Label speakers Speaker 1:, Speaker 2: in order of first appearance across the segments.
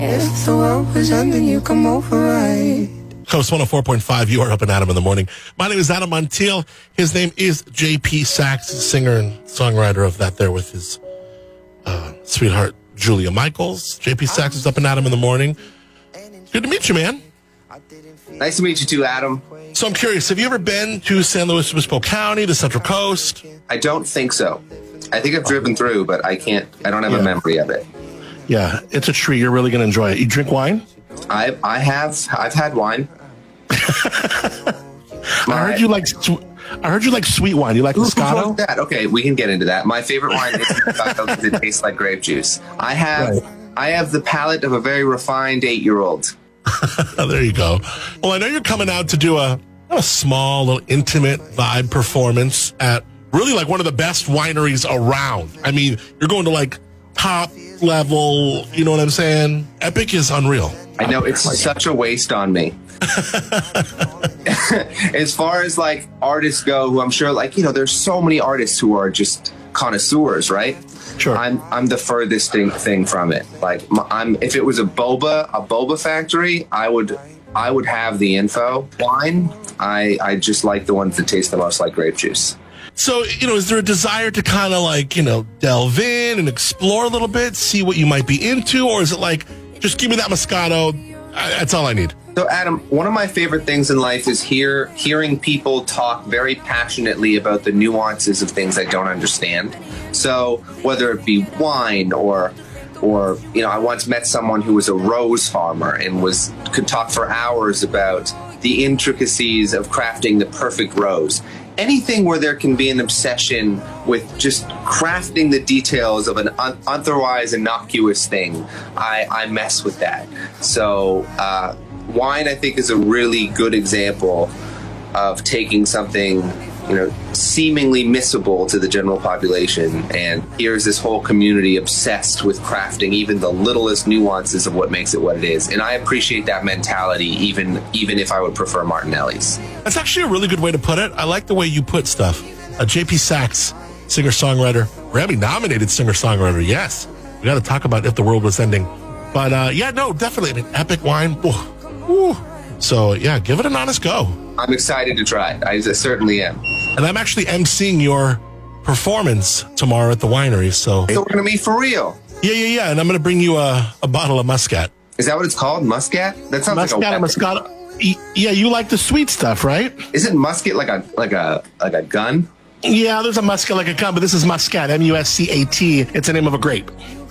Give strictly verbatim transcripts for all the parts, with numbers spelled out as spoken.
Speaker 1: If the world was ending, you come over, right?
Speaker 2: Coast one oh four point five, you are up and Adam in the morning. My name is Adam Montiel. His name is J P Saxe, singer and songwriter of that there with his uh, sweetheart, Julia Michaels. J P Saxe is up and Adam in the morning. Good to meet you, man.
Speaker 3: Nice to meet you too, Adam.
Speaker 2: So I'm curious, have you ever been to San Luis Obispo County, the Central Coast?
Speaker 3: I don't think so. I think I've driven through, but I can't, I don't have
Speaker 2: Yeah.
Speaker 3: a memory of it.
Speaker 2: Yeah, it's a treat. You're really going to enjoy it. You drink wine?
Speaker 3: I I have, I've had wine.
Speaker 2: I heard you like sw- I heard you like sweet wine. You like
Speaker 3: Ooh,
Speaker 2: Moscato?
Speaker 3: who's that? Okay, we can get into that. My favorite wine is Moscato because it tastes like grape juice. I have,
Speaker 2: Right.
Speaker 3: I have the palate of a very refined eight-year-old.
Speaker 2: There you go. Well, I know you're coming out to do a, a small, little intimate vibe performance at really like one of the best wineries around. I mean, you're going to like top level, you know what I'm saying? Epic is unreal.
Speaker 3: I know it's such a waste on me. As far as like artists go, who I'm sure like, you know, there's so many artists who are just connoisseurs, right?
Speaker 2: Sure.
Speaker 3: I'm I'm the furthest thing, thing from it. Like m- I'm if it was a boba a boba factory, I would I would have the info. Wine, I I just like the ones that taste the most like grape juice.
Speaker 2: So, you know, is there a desire to kind of like, you know, delve in and explore a little bit, see what you might be into? Or is it like, just give me that Moscato, I, that's all I need?
Speaker 3: So, Adam, one of my favorite things in life is hear hearing people talk very passionately about the nuances of things I don't understand. So, whether it be wine or, or you know, I once met someone who was a rose farmer and was could talk for hours about the intricacies of crafting the perfect rose. Anything where there can be an obsession with just crafting the details of an un- otherwise innocuous thing, I, I mess with that. So, uh, wine, I think, is a really good example of taking something, you know, seemingly missable to the general population, and here's this whole community obsessed with crafting even the littlest nuances of what makes it what it is. And I appreciate that mentality, even even if I would prefer Martinelli's.
Speaker 2: That's actually a really good way to put it. I like the way you put stuff. Uh, J P Saxe, singer-songwriter, Grammy-nominated singer-songwriter, yes. We got to talk about If the World Was Ending. But, uh, yeah, no, definitely. I mean, epic wine. Ooh, ooh. So, yeah, give it an honest go.
Speaker 3: I'm excited to try it. I certainly am.
Speaker 2: And I'm actually emceeing your performance tomorrow at the winery. So,
Speaker 3: So we're going to meet for real.
Speaker 2: yeah, yeah, yeah. And I'm going to bring you a, a bottle of Muscat.
Speaker 3: Is that what it's called? Muscat? That sounds
Speaker 2: Muscat,
Speaker 3: like a weapon.
Speaker 2: Moscato. Y- Yeah, you like the sweet stuff, right?
Speaker 3: Isn't musket like a like a like a gun?
Speaker 2: Yeah, there's a Muscat like a gun, but this is Muscat, M U S C A T. It's the name of a grape.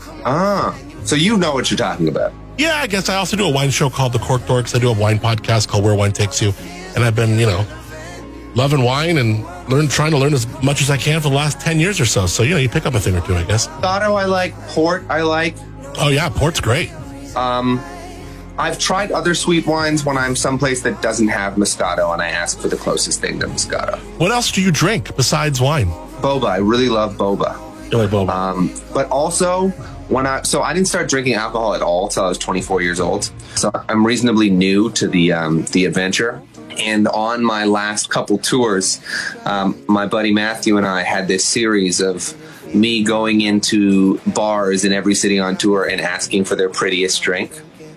Speaker 3: Ah, so you know what you're talking about.
Speaker 2: Yeah, I guess I also do a wine show called The Cork Dorks. I do a wine podcast called Where Wine Takes You. And I've been, you know, loving wine and learn, trying to learn as much as I can for the last ten years or so. So, you know, you pick up a thing or two, I guess.
Speaker 3: Moscato I like. Port I like.
Speaker 2: Oh, yeah, port's great.
Speaker 3: Um, I've tried other sweet wines when I'm someplace that doesn't have Moscato, and I ask for the closest thing to Moscato.
Speaker 2: What else do you drink besides wine?
Speaker 3: Boba. I really love boba.
Speaker 2: You like boba?
Speaker 3: Um, but also, when I so I didn't start drinking alcohol at all till I was twenty-four years old. So I'm reasonably new to the um, the adventure. And on my last couple tours, um, my buddy Matthew and I had this series of me going into bars in every city on tour and asking for their prettiest drink.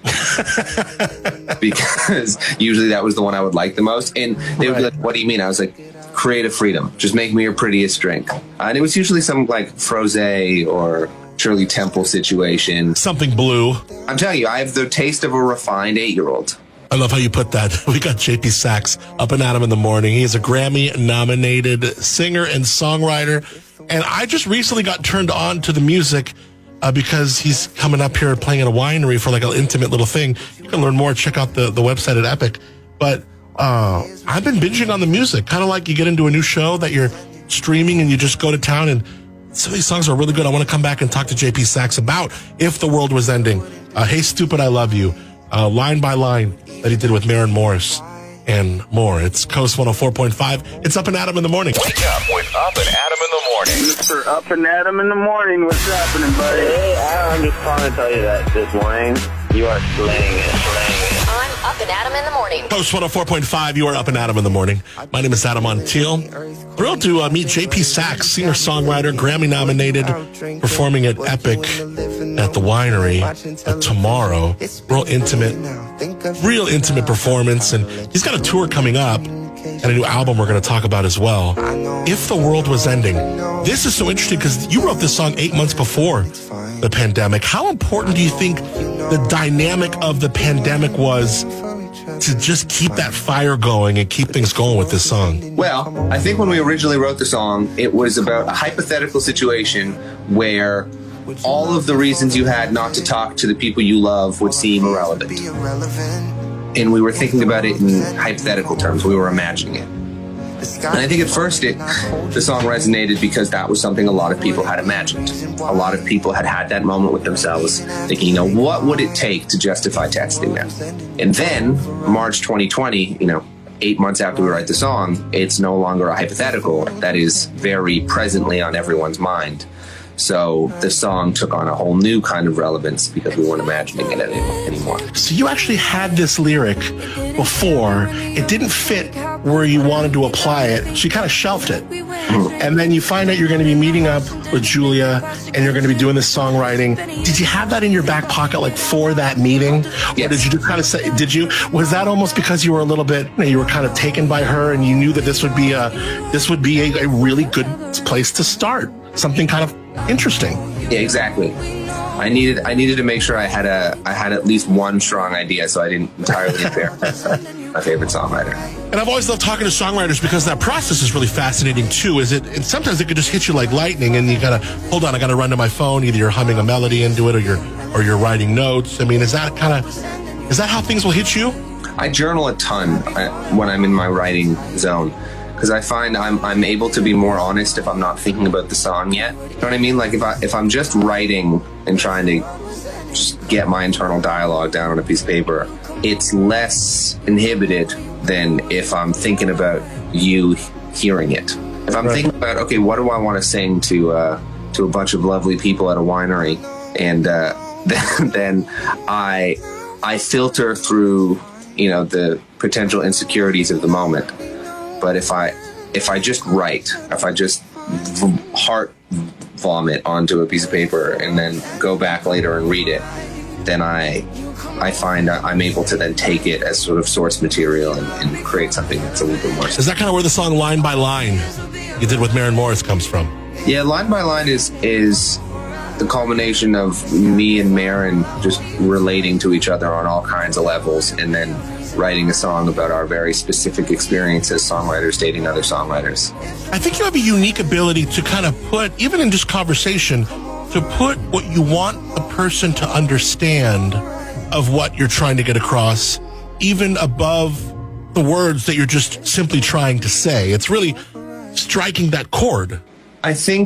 Speaker 3: Because usually that was the one I would like the most. And they would be like, what do you mean? I was like, creative freedom. Just make me your prettiest drink. Uh, and it was usually some like Frosé or Shirley Temple situation.
Speaker 2: Something blue.
Speaker 3: I'm telling you, I have the taste of a refined eight-year-old.
Speaker 2: I love how you put that. We got J P Saxe up and at him in the morning. He is a Grammy-nominated singer and songwriter. And I just recently got turned on to the music uh, because he's coming up here playing at a winery for like an intimate little thing. You can learn more. Check out the, the website at Epic. But uh, I've been binging on the music. Kind of like you get into a new show that you're streaming and you just go to town, and some of these songs are really good. I want to come back and talk to J P Saxe about If the World Was Ending. Uh, Hey Stupid, I Love You. Uh, line by line that he did with Maren Morris and more. It's Coast one oh four point five. It's Up and Adam in the morning.
Speaker 4: Wake up with Up and Adam in the morning.
Speaker 5: Mister Up and Adam in the morning. What's happening, buddy?
Speaker 6: Hey, Adam, I'm just calling to tell you that this morning you are slaying it, slaying it.
Speaker 7: On
Speaker 6: Up and Adam in the morning.
Speaker 2: Post one oh four point five, you are Up and Adam in the morning. My name is Adam Montiel. Thrilled to uh, meet J P Sachs, singer-songwriter, Grammy-nominated, performing at Epic at the Winery uh, tomorrow. Real intimate, real intimate performance. And he's got a tour coming up and a new album we're going to talk about as well. If the World Was Ending. This is so interesting because you wrote this song eight months before the pandemic. How important do you think the dynamic of the pandemic was to just keep that fire going and keep things going with this song?
Speaker 3: Well, I think when we originally wrote the song, it was about a hypothetical situation where all of the reasons you had not to talk to the people you love would seem irrelevant. And we were thinking about it in hypothetical terms. We were imagining it. And I think at first it, the song resonated because that was something a lot of people had imagined. A lot of people had had that moment with themselves, thinking, you know, what would it take to justify texting them? And then, March twenty twenty, you know, eight months after we write the song, it's no longer a hypothetical. That is very presently on everyone's mind. So the song took on a whole new kind of relevance because we weren't imagining it any- anymore.
Speaker 2: So you actually had this lyric before. It didn't fit where you wanted to apply it. So you kind of shelved it. Mm-hmm. And then you find out you're going to be meeting up with Julia and you're going to be doing this songwriting. Did you have that in your back pocket, like for that meeting?
Speaker 3: Yes.
Speaker 2: Or did you just kind of say, did you, was that almost because you were a little bit, you know, you were kind of taken by her and you knew that this would be a, this would be a, a really good place to start? Something kind of interesting.
Speaker 3: Yeah, exactly. I needed I needed to make sure I had a I had at least one strong idea, so I didn't entirely embarrass my favorite songwriter.
Speaker 2: And I've always loved talking to songwriters because that process is really fascinating too. Is it? And sometimes it could just hit you like lightning, and you gotta hold on. I gotta run to my phone. Either you're humming a melody into it, or you're or you're writing notes. I mean, is that kind of is that how things will hit you?
Speaker 3: I journal a ton when I'm in my writing zone. Because I find I'm I'm able to be more honest if I'm not thinking about the song yet. You know what I mean? Like if I if I'm just writing and trying to just get my internal dialogue down on a piece of paper, it's less inhibited than if I'm thinking about you hearing it. If I'm right. thinking about, okay, what do I want to sing to uh, to a bunch of lovely people at a winery, and uh, then, then I I filter through, you know, the potential insecurities of the moment. But if I if I just write, if I just v- heart vomit onto a piece of paper and then go back later and read it, then I I find I'm able to then take it as sort of source material and, and create something that's a little bit more.
Speaker 2: Is that kind of where the song "Line by Line" you did with Maren Morris comes from?
Speaker 3: Yeah, "Line by Line" is is the culmination of me and Maren just relating to each other on all kinds of levels, and then writing a song about our very specific experience as songwriters dating other songwriters.
Speaker 2: I think you have a unique ability to kind of put, even in just conversation, to put what you want a person to understand of what you're trying to get across, even above the words that you're just simply trying to say. It's really striking that chord.
Speaker 3: I think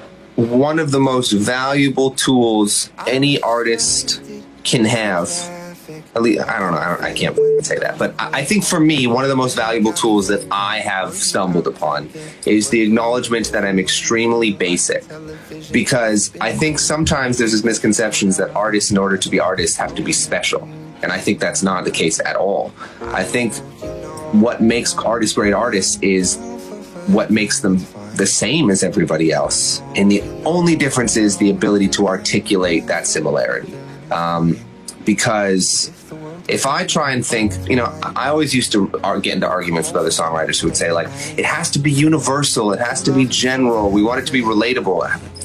Speaker 3: one of the most valuable tools any artist can have, at least, I don't know, I, don't, I can't say that, but I think for me, one of the most valuable tools that I have stumbled upon is the acknowledgement that I'm extremely basic. Because I think sometimes there's this misconception that artists, in order to be artists, have to be special. And I think that's not the case at all. I think what makes artists great artists is what makes them the same as everybody else. And the only difference is the ability to articulate that similarity. Um, because if I try and think, you know, I always used to get into arguments with other songwriters who would say, like, it has to be universal, it has to be general, we want it to be relatable.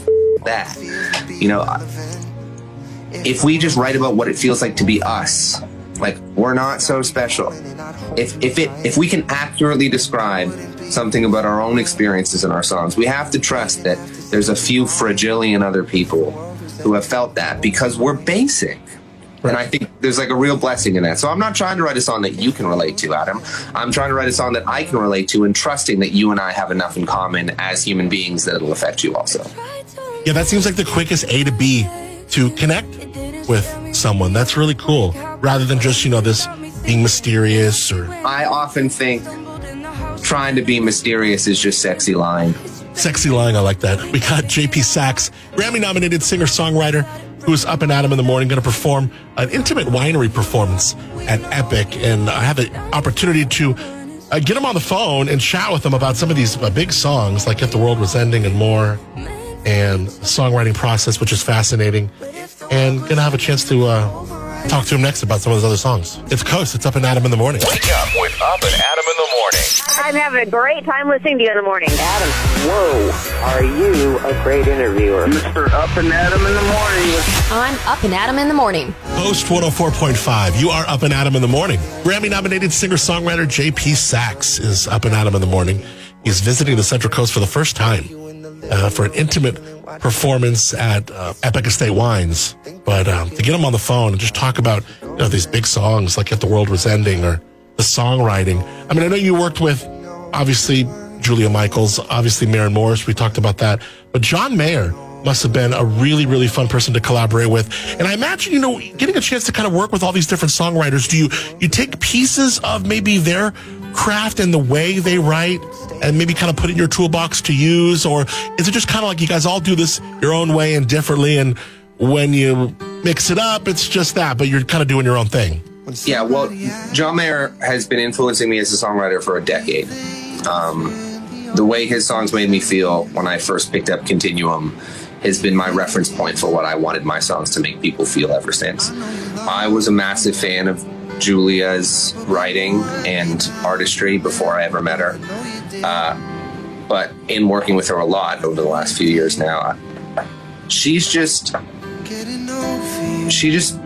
Speaker 3: That, you know, if we just write about what it feels like to be us, like, we're not so special. If if it if we can accurately describe something about our own experiences in our songs, we have to trust that there's a few fragillion other people who have felt that, because we're basic. Right. And I think there's like a real blessing in that. So I'm not trying to write a song that you can relate to, Adam. I'm trying to write a song that I can relate to, and trusting that you and I have enough in common as human beings that it'll affect you also.
Speaker 2: Yeah, that seems like the quickest A to B to connect with someone. That's really cool. Rather than just, you know, this being mysterious or...
Speaker 3: I often think trying to be mysterious is just sexy lying.
Speaker 2: Sexy lying, I like that. We got J P Sachs, Grammy-nominated singer-songwriter, who's up and Adam in the morning, going to perform an intimate winery performance at Epic. And I have the opportunity to uh, get him on the phone and chat with him about some of these uh, big songs, like If the World Was Ending and more, and the songwriting process, which is fascinating. And going to have a chance to uh, talk to him next about some of those other songs. It's Coast. It's Up and Adam in the morning.
Speaker 4: Wake up with Up and Adam in the morning.
Speaker 6: I'm having a great time listening to you in the morning.
Speaker 7: Adam, whoa, are you a great interviewer?
Speaker 5: Mister Up and Adam in the morning with
Speaker 8: I'm Up and Adam in the morning.
Speaker 2: Post one oh four point five. You are Up and Adam in the morning. Grammy-nominated singer-songwriter J P Saxe is Up and Adam in the morning. He's visiting the Central Coast for the first time uh, for an intimate performance at uh, Epic Estate Wines. But um, to get him on the phone and just talk about, you know, these big songs like If the World Was Ending or the songwriting. I mean, I know you worked with, obviously, Julia Michaels, obviously Maren Morris. We talked about that. But John Mayer must have been a really, really fun person to collaborate with. And I imagine, you know, getting a chance to kind of work with all these different songwriters, do you, you take pieces of maybe their craft and the way they write and maybe kind of put it in your toolbox to use? Or is it just kind of like you guys all do this your own way and differently, and when you mix it up, it's just that, but you're kind of doing your own thing?
Speaker 3: Yeah, well, John Mayer has been influencing me as a songwriter for a decade. Um, the way his songs made me feel when I first picked up Continuum has been my reference point for what I wanted my songs to make people feel ever since. I was a massive fan of Julia's writing and artistry before I ever met her. Uh, but in working with her a lot over the last few years now, she's just, she just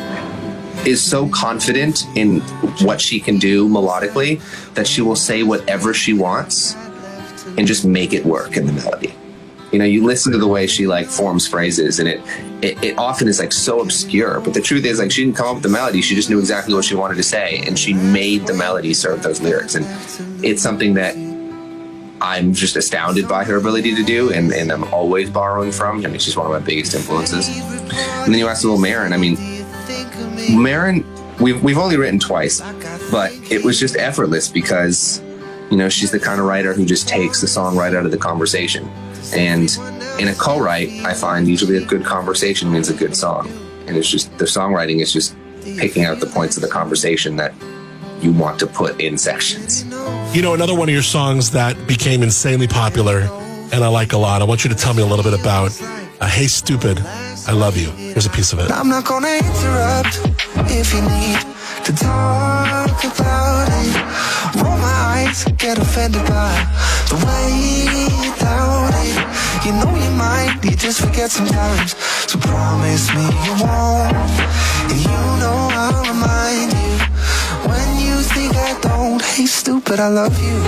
Speaker 3: is so confident in what she can do melodically that she will say whatever she wants and just make it work in the melody. You know, you listen to the way she like forms phrases, and it, it it often is like so obscure, but the truth is, like, she didn't come up with the melody, she just knew exactly what she wanted to say, and she made the melody serve those lyrics. And it's something that I'm just astounded by her ability to do, and, and I'm always borrowing from. I mean, she's one of my biggest influences. And then you asked little Maren. I mean, Maren, we've we've only written twice, but it was just effortless because, you know, she's the kind of writer who just takes the song right out of the conversation. And in a co-write, I find usually a good conversation means a good song. And it's just, the songwriting is just picking out the points of the conversation that you want to put in sections.
Speaker 2: You know, another one of your songs that became insanely popular and I like a lot, I want you to tell me a little bit about uh, Hey Stupid, I Love You. Here's a piece of it.
Speaker 1: I'm not gonna interrupt if you need to talk about it. Roll my eyes, get offended by the way you doubt it. You know you might, you just forget sometimes. So promise me you won't, and you know I'll remind you when you think I don't. Hey stupid, I love you.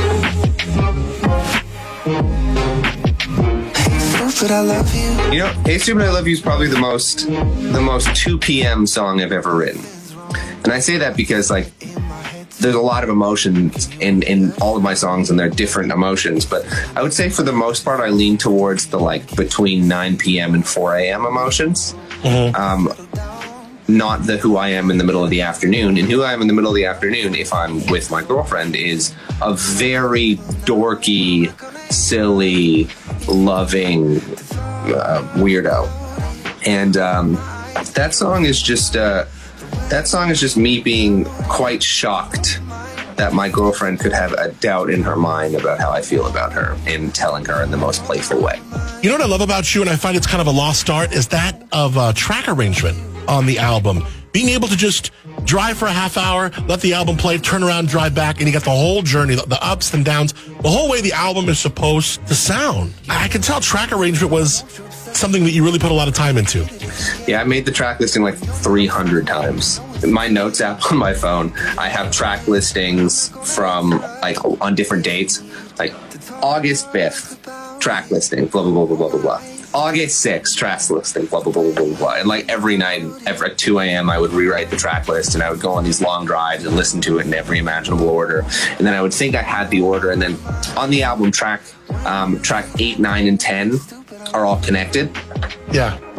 Speaker 1: Hey stupid, I love you.
Speaker 3: You know, Hey Stupid, I Love You is probably the most the most two p.m. song I've ever written. And I say that because, like, there's a lot of emotions in, in all of my songs, and they're different emotions. But I would say for the most part, I lean towards the, like, between nine p.m. and four a.m. emotions. Mm-hmm. Um, not the who I am in the middle of the afternoon. And who I am in the middle of the afternoon, if I'm with my girlfriend, is a very dorky, silly, loving uh, weirdo. And um, that song is just... Uh, That song is just me being quite shocked that my girlfriend could have a doubt in her mind about how I feel about her, and telling her in the most playful way.
Speaker 2: You know what I love about you, and I find it's kind of a lost art, is that of uh, track arrangement on the album. Being able to just drive for a half hour, let the album play, turn around, drive back, and you get the whole journey, the, the ups and downs, the whole way the album is supposed to sound. I can tell track arrangement was something that you really put a lot of time into.
Speaker 3: Yeah, I made the track listing like three hundred times. In my notes app on my phone, I have track listings from, like, on different dates. Like, August fifth, track listing, blah, blah, blah, blah, blah, blah, blah. August sixth, track listing, blah, blah, blah, blah, blah, blah. And, like, every night, every, at two a.m., I would rewrite the track list, and I would go on these long drives and listen to it in every imaginable order. And then I would think I had the order, and then on the album, track um, track eight, nine, and ten are all connected.
Speaker 2: Yeah.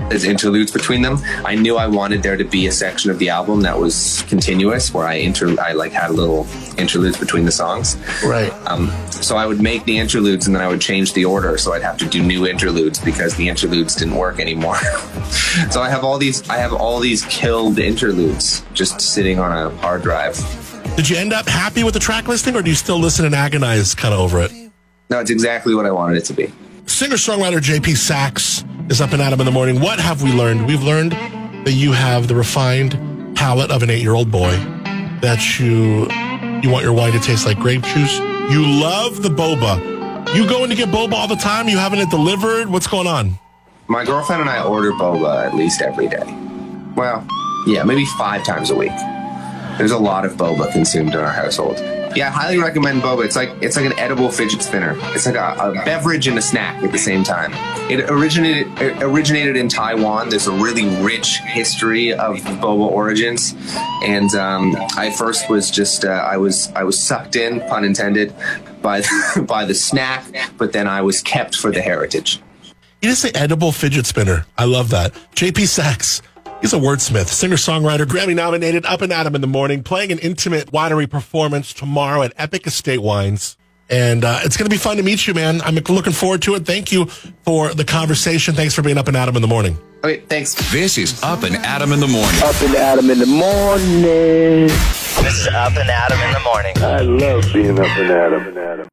Speaker 3: as interludes between them. I knew I wanted there to be a section of the album that was continuous, where I inter I like had little interludes between the songs.
Speaker 2: Right.
Speaker 3: Um, so I would make the interludes and then I would change the order, so I'd have to do new interludes because the interludes didn't work anymore. So I have all these I have all these killed interludes just sitting on a hard drive.
Speaker 2: Did you end up happy with the track listing, or do you still listen and agonize kind of over it?
Speaker 3: No, it's exactly what I wanted it to be.
Speaker 2: Singer-songwriter J P Saxe is up and Adam in the morning. What have we learned? We've learned that you have the refined palate of an eight-year-old boy, that you you want your wine to taste like grape juice. You love the boba. You going to get boba all the time? You having it delivered? What's going on?
Speaker 3: My girlfriend and I order boba at least every day. Well, yeah, maybe five times a week. There's a lot of boba consumed in our household. Yeah, I highly recommend boba. It's like it's like an edible fidget spinner. It's like a, a beverage and a snack at the same time. It originated it originated in Taiwan. There's a really rich history of boba origins, and um, I first was just uh, I was I was sucked in, pun intended, by the, by the snack, but then I was kept for the heritage.
Speaker 2: You just say edible fidget spinner. I love that. J P Saxe. He's a wordsmith, singer-songwriter, Grammy-nominated, up and Adam in the morning, playing an intimate winery performance tomorrow at Epic Estate Wines. And uh, it's going to be fun to meet you, man. I'm looking forward to it. Thank you for the conversation. Thanks for being up and Adam in the morning.
Speaker 3: Okay, thanks.
Speaker 4: This is Up and Adam in the morning.
Speaker 5: Up and Adam in the morning.
Speaker 8: This is Up and Adam in the morning.
Speaker 5: I love being up and Adam and Adam.